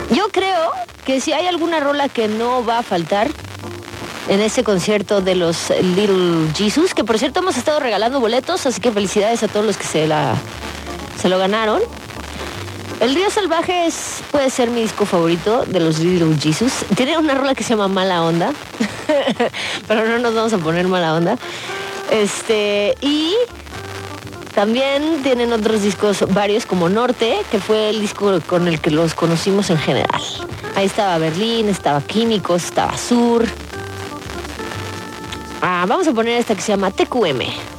Yo creo que si hay alguna rola que no va a faltar en este concierto de los Little Jesus, que por cierto hemos estado regalando boletos, así que felicidades a todos los que se lo ganaron. El Río Salvaje puede ser mi disco favorito de los Little Jesus. Tiene una rola que se llama Mala Onda, pero no nos vamos a poner mala onda. Y también tienen otros discos varios como Norte, que fue el disco con el que los conocimos en general. Ahí estaba Berlín, estaba Químicos, estaba Sur. Vamos a poner esta que se llama TQM.